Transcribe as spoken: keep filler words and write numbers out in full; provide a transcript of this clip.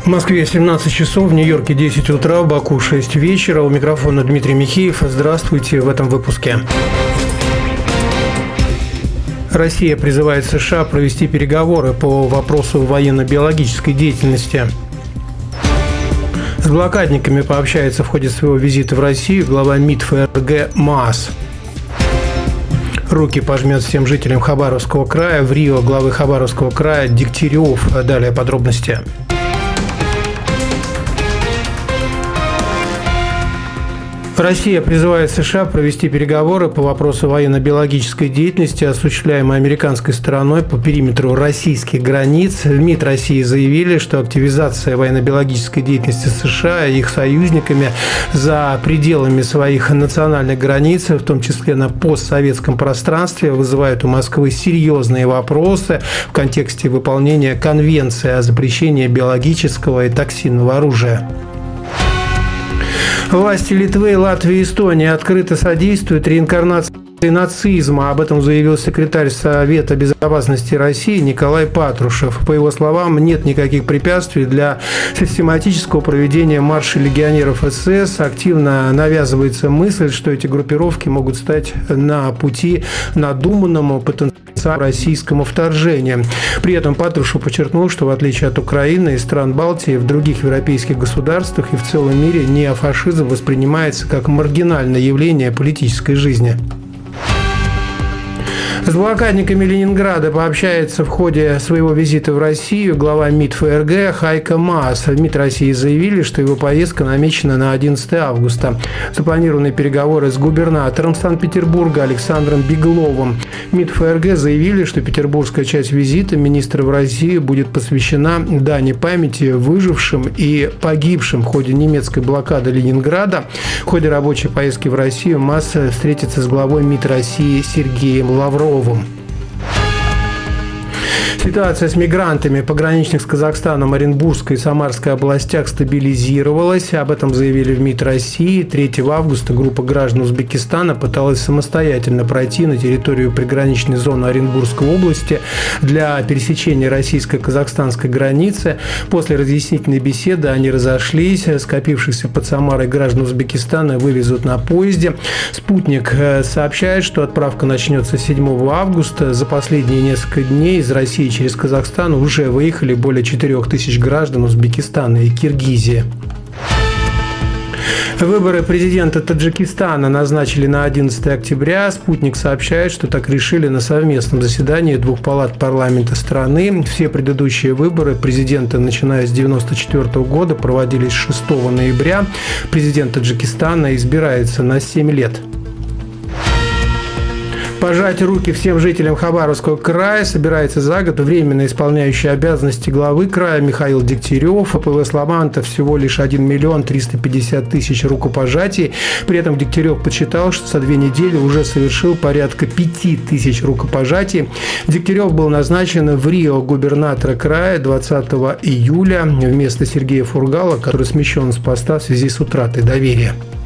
В Москве семнадцать часов, в Нью-Йорке десять утра, в Баку шесть вечера. У микрофона Дмитрий Михеев. Здравствуйте в этом выпуске. Россия призывает США провести переговоры по вопросу военно-биологической деятельности. С блокадниками пообщается в ходе своего визита в Россию глава МИД ФРГ МААС. Руки пожмет всем жителям Хабаровского края. В Рио главы Хабаровского края Дегтярев. Далее подробности. Россия призывает США провести переговоры по вопросу военно-биологической деятельности, осуществляемой американской стороной по периметру российских границ. В МИД России заявили, что активизация военно-биологической деятельности США и их союзниками за пределами своих национальных границ, в том числе на постсоветском пространстве, вызывает у Москвы серьезные вопросы в контексте выполнения Конвенции о запрещении биологического и токсинного оружия. Власти Литвы, Латвии и Эстонии открыто содействуют реинкарнации нацизма. Об этом заявил секретарь Совета безопасности России Николай Патрушев. По его словам, нет никаких препятствий для систематического проведения марша легионеров СС. Активно навязывается мысль, что эти группировки могут стать на пути надуманному потенциалу российскому вторжению. При этом Патрушев подчеркнул, что в отличие от Украины и стран Балтии, в других европейских государствах и в целом мире неофашизм воспринимается как маргинальное явление политической жизни. С блокадниками Ленинграда пообщается в ходе своего визита в Россию глава МИД ФРГ Хайко Маас. В МИД России заявили, что его поездка намечена на одиннадцатое августа. Запланированы переговоры с губернатором Санкт-Петербурга Александром Бегловым. МИД ФРГ заявили, что петербургская часть визита министра в Россию будет посвящена дани памяти выжившим и погибшим в ходе немецкой блокады Ленинграда. В ходе рабочей поездки в Россию Маас встретится с главой МИД России Сергеем Лавровым. Ситуация с мигрантами пограничных с Казахстаном, Оренбургской и Самарской областях стабилизировалась. Об этом заявили в МИД России. третьего августа группа граждан Узбекистана пыталась самостоятельно пройти на территорию приграничной зоны Оренбургской области для пересечения российско-казахстанской границы. После разъяснительной беседы они разошлись. Скопившихся под Самарой граждан Узбекистана вывезут на поезде. «Спутник» сообщает, что отправка начнется седьмого августа. За последние несколько дней из России через Казахстан уже выехали более четырех тысяч граждан Узбекистана и Киргизии. Выборы президента Таджикистана назначили на одиннадцатое октября. «Спутник» сообщает, что так решили на совместном заседании двух палат парламента страны. Все предыдущие выборы президента, начиная с девяносто четвёртого года, проводились шестого ноября. Президент Таджикистана избирается на семь лет. Пожать руки всем жителям Хабаровского края собирается за год временно исполняющий обязанности главы края Михаил Дегтярев. По его словам, это всего лишь один миллион триста пятьдесят тысяч рукопожатий. При этом Дегтярев подсчитал, что за две недели уже совершил порядка пяти тысяч рукопожатий. Дегтярев был назначен в Рио губернатора края двадцатого июля вместо Сергея Фургала, который смещен с поста в связи с утратой доверия.